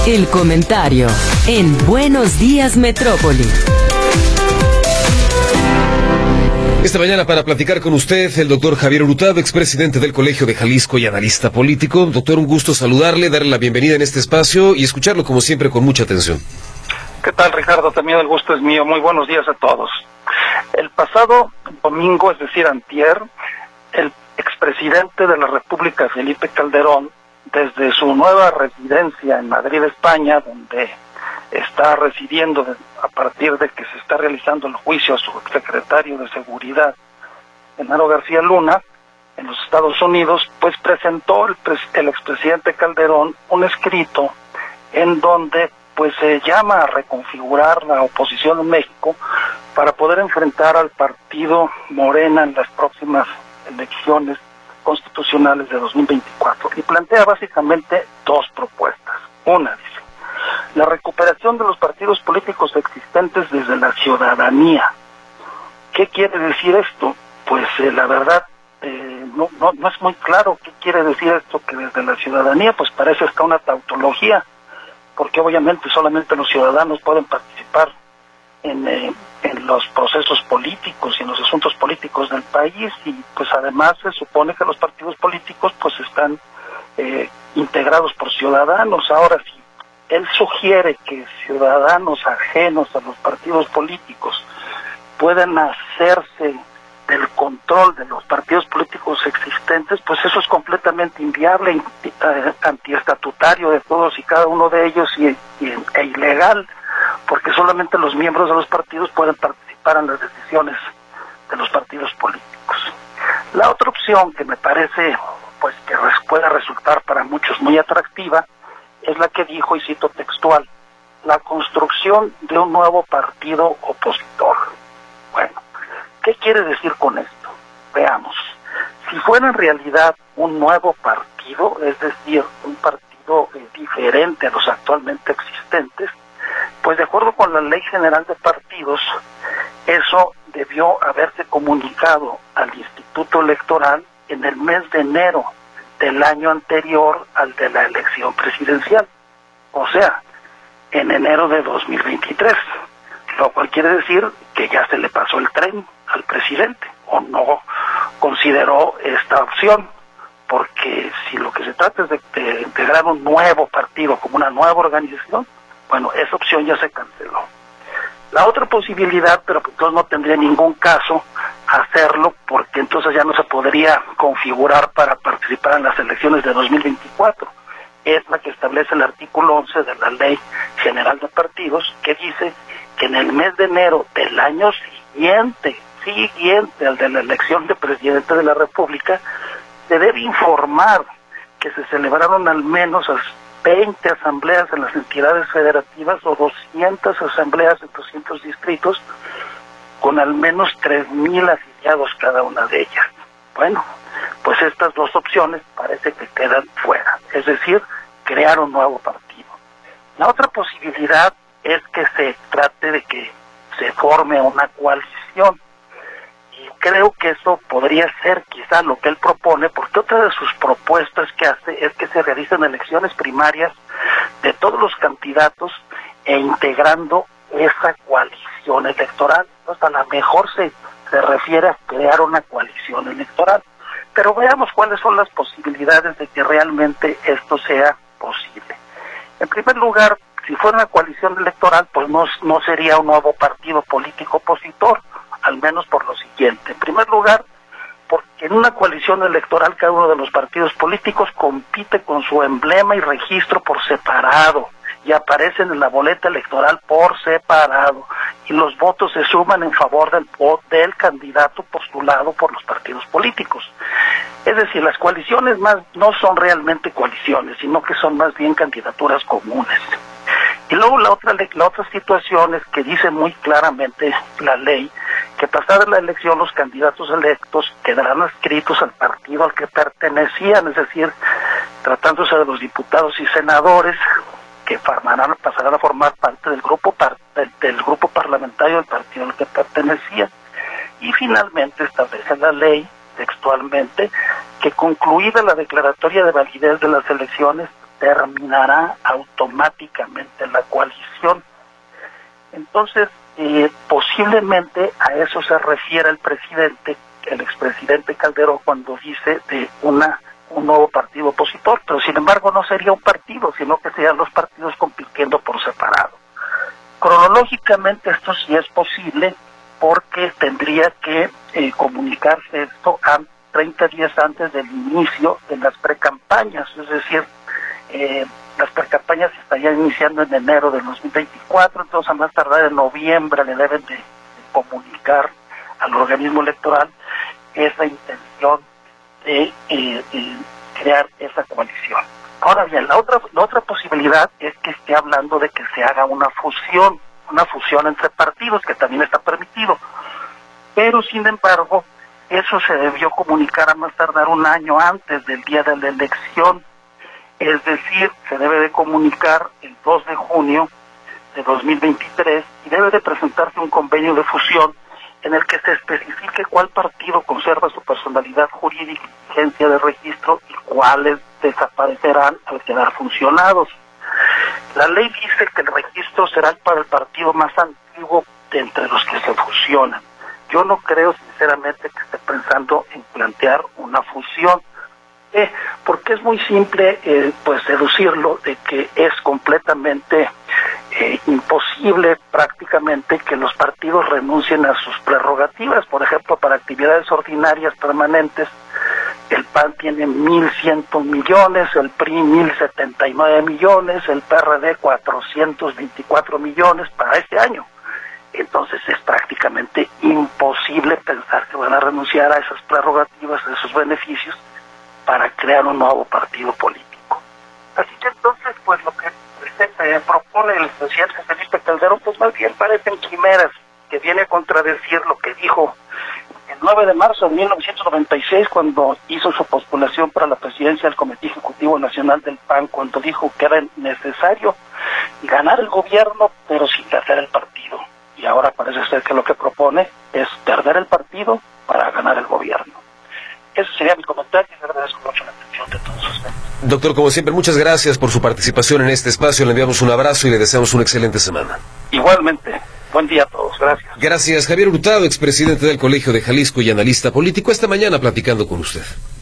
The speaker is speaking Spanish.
El comentario en Buenos Días Metrópoli. Esta mañana para platicar con usted el doctor Javier Hurtado, expresidente del Colegio de Jalisco y analista político. Doctor, un gusto saludarle, darle la bienvenida en este espacio y escucharlo como siempre con mucha atención. ¿Qué tal, Ricardo? También el gusto es mío. Muy buenos días a todos. El pasado domingo, es decir, antier, el expresidente de la República, Felipe Calderón, desde su nueva residencia en Madrid, España, donde está residiendo a partir de que se está realizando el juicio a su secretario de Seguridad, Genaro García Luna, en los Estados Unidos, pues presentó el expresidente Calderón un escrito en donde pues se llama a reconfigurar la oposición en México para poder enfrentar al partido Morena en las próximas elecciones constitucionales de 2024. Y plantea básicamente dos propuestas. Una, dice, la recuperación de los partidos políticos existentes desde la ciudadanía. ¿Qué quiere decir esto? Pues la verdad, no es muy claro qué quiere decir esto, que desde la ciudadanía, pues parece hasta una tautología, porque obviamente solamente los ciudadanos pueden participar en los procesos políticos y en los asuntos políticos del país, y pues además se supone que los partidos políticos pues están integrados por ciudadanos. Ahora, si él sugiere que ciudadanos ajenos a los partidos políticos puedan hacerse del control de los partidos políticos existentes, pues eso es completamente inviable, antiestatutario de todos y cada uno de ellos e ilegal, porque solamente los miembros de los partidos pueden participar en las decisiones de los partidos políticos. La otra opción, que me parece pues que pueda resultar para muchos muy atractiva, es la que dijo, y cito textual, la construcción de un nuevo partido opositor. Bueno, ¿qué quiere decir con esto? Veamos. Si fuera en realidad un nuevo partido, es decir, un partido diferente a los actualmente existentes, pues de acuerdo con la Ley General de Partidos, eso debió haberse comunicado al Instituto Electoral en el mes de enero del año anterior al de la elección presidencial, o sea, en enero de 2023, lo cual quiere decir que ya se le pasó el tren al presidente, o no consideró esta opción, porque si lo que se trata es de integrar un nuevo partido como una nueva organización, bueno, esa opción ya se canceló. La otra posibilidad, pero pues entonces no tendría ningún caso hacerlo, porque entonces ya no se podría configurar para participar en las elecciones de 2024, es la que establece el artículo 11 de la Ley General de Partidos, que dice que en el mes de enero del año siguiente al de la elección de presidente de la República, se debe informar que se celebraron al menos 20 asambleas en las entidades federativas o 200 asambleas en 200 distritos, con al menos 3,000 afiliados cada una de ellas. Bueno, pues estas dos opciones parece que quedan fuera, es decir, crear un nuevo partido. La otra posibilidad es que se trate de que se forme una coalición, y creo que eso podría ser quizá lo que él propone, porque otra de sus propuestas que hace es que se realicen elecciones primarias de todos los candidatos e integrando esa coalición electoral. Entonces, a lo mejor se refiere a crear una coalición electoral, pero veamos cuáles son las posibilidades de que realmente esto sea posible. En primer lugar, si fuera una coalición electoral, pues no sería un nuevo partido político opositor, al menos por lo siguiente. En primer lugar, porque en una coalición electoral cada uno de los partidos políticos compite con su emblema y registro por separado, y aparecen en la boleta electoral por separado, y los votos se suman en favor del candidato postulado por los partidos políticos. Es decir, las coaliciones no son realmente coaliciones, sino que son más bien candidaturas comunes. Y luego la otra situación es que dice muy claramente la ley que pasada la elección los candidatos electos quedarán adscritos al partido al que pertenecían, es decir, tratándose de los diputados y senadores que pasarán a formar parte del grupo parlamentario del partido al que pertenecían. Y finalmente establece la ley textualmente que concluida la declaratoria de validez de las elecciones terminará automáticamente la coalición. Entonces, posiblemente a eso se refiere el expresidente Calderón, cuando dice de un nuevo partido opositor, pero sin embargo no sería un partido, sino que serían los partidos compitiendo por separado. Cronológicamente esto sí es posible, porque tendría que comunicarse esto a 30 días antes del inicio de las precampañas, es decir, las precampañas se estarían iniciando en enero de 2024, entonces a más tardar en noviembre le deben de comunicar al organismo electoral esa intención de crear esa coalición. Ahora bien, la otra posibilidad es que esté hablando de que se haga una fusión entre partidos, que también está permitido, pero sin embargo eso se debió comunicar a más tardar un año antes del día de la elección, es decir, se debe de comunicar el 2 de junio de 2023 y debe de presentarse un convenio de fusión en el que se especifique cuál partido conserva su personalidad jurídica y vigencia de registro y cuáles desaparecerán al quedar funcionados. La ley dice que el registro será para el partido más antiguo de entre los que se fusionan. Yo no creo sinceramente que esté pensando en plantear una fusión, porque es muy simple pues deducirlo de que es completamente imposible prácticamente que los partidos renuncien a sus prerrogativas. Por ejemplo, para actividades ordinarias permanentes, el PAN tiene 1.100 millones, el PRI 1.079 millones, el PRD 424 millones para este año. Entonces es prácticamente imposible pensar que van a renunciar a esas prerrogativas, a esos beneficios, para crear un nuevo partido político. Así que entonces, pues lo que propone el presidente Felipe Calderón, pues más bien parecen quimeras, que viene a contradecir lo que dijo el 9 de marzo de 1996, cuando hizo su postulación para la presidencia del Comité Ejecutivo Nacional del PAN, cuando dijo que era necesario ganar el gobierno, pero sin perder el partido. Y ahora parece ser que lo que propone es perder el partido para ganar el gobierno. Ese sería mi comentario y le agradezco mucho la atención de todos ustedes. Doctor, como siempre, muchas gracias por su participación en este espacio. Le enviamos un abrazo y le deseamos una excelente semana. Igualmente. Buen día a todos. Gracias. Gracias. Javier Hurtado, expresidente del Colegio de Jalisco y analista político, esta mañana platicando con usted.